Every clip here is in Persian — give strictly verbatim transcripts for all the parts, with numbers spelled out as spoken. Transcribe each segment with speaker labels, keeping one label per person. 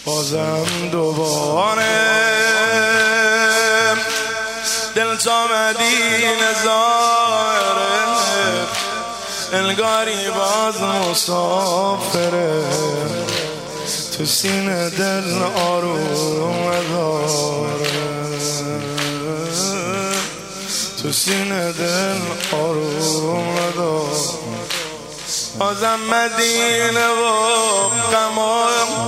Speaker 1: بازم دوباره دل تا مدینه زاره، انگاری باز مسافره، تو سینه دل آروم داره، تو سینه دل آروم داره. بازم مدینه و غم و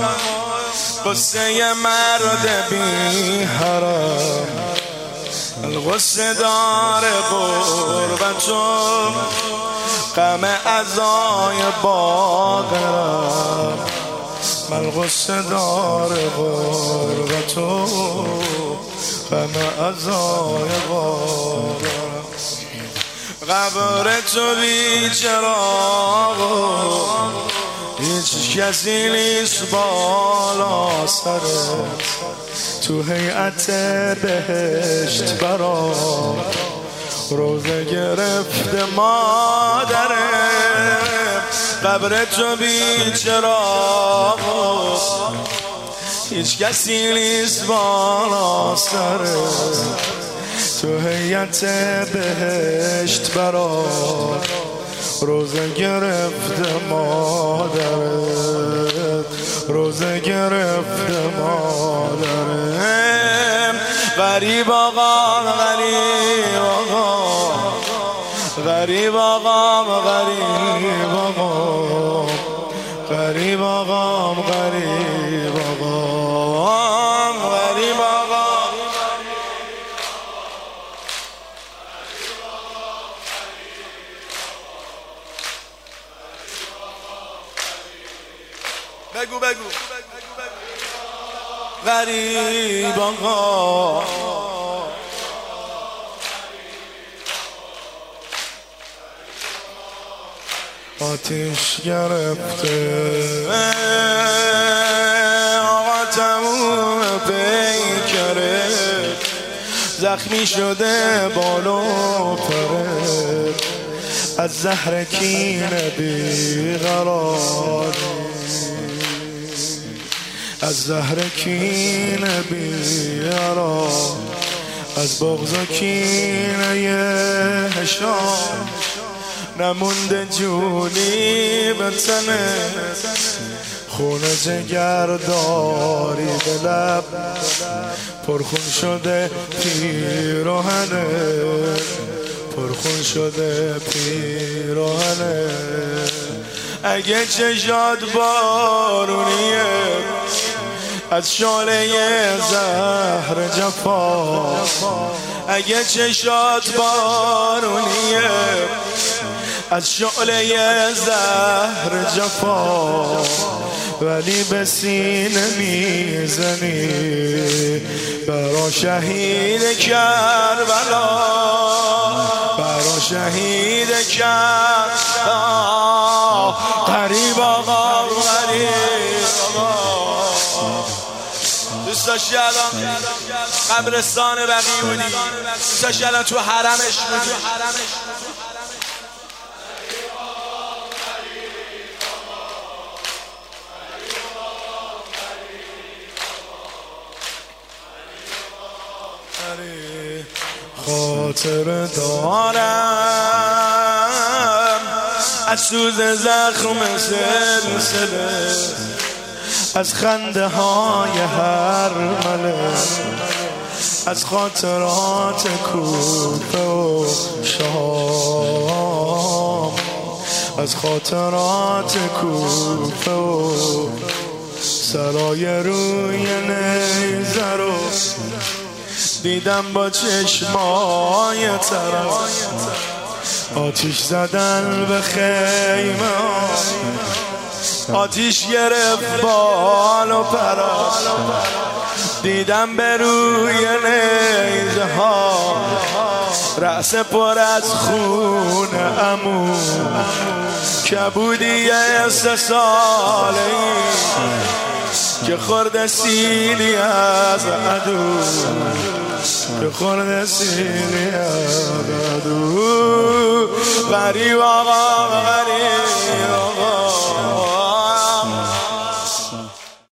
Speaker 1: قصه مرد بی حرم، القصه دار غربت و غم عزای باقرم، القصه دار غربت و غم عزای باقرم. قبر تو بی چراغ و هیچ کسی نیست بالا سرت، تو هیئت بهشت برام روزه گرفته مادره. قبر تو بی چراغ و هیچ کسی نیست بالا سرت، تو هیئت بهشت برام روزه گرفته مادرت، روزه گرفته مادرت. غریب آقا غریب آقا غریب آقا غریب آقا غریب آقا غریب آقا غریب آقا. بگو بگو غریب آقا آتش گرفته آقا تموم پیکره، زخمی شده بالو پره، از زهر کینه بیقرار، از زهر کینه بیقرار، از بغض و کینه هشام نمونده جونی به تنه، خونه جگرداری به لب پرخون شده پیراهنه، پرخون شده پیراهنه. اگه چشات بارونیه از شعله زهر جفا، اگه چشات بارونیه از شعله زهر جفا، ولی به سینه میزنی برا شهید کربلا، برا شهید کربلا. غریب آقا غریب آقا، دوست داشتی الان قبرستان بقیع بودی، دوست داشتی الان تو حرمش بودی. خاطر دارم از سوز زخم سلسله، از خنده های هر مله، از خاطرات کوفه و شام، از خاطرات کوفه و سرای روی نیزه رو دیدم با چشمای طرف، آتیش زدن به خیمه، آتیش گرفت بال و پرا، دیدم به روی نیزه ها رأس پر از خون عمو، کبودی سه ساله که خورده سیلی از عدو، که خورده سیلی از عدو. غریب آقا غریب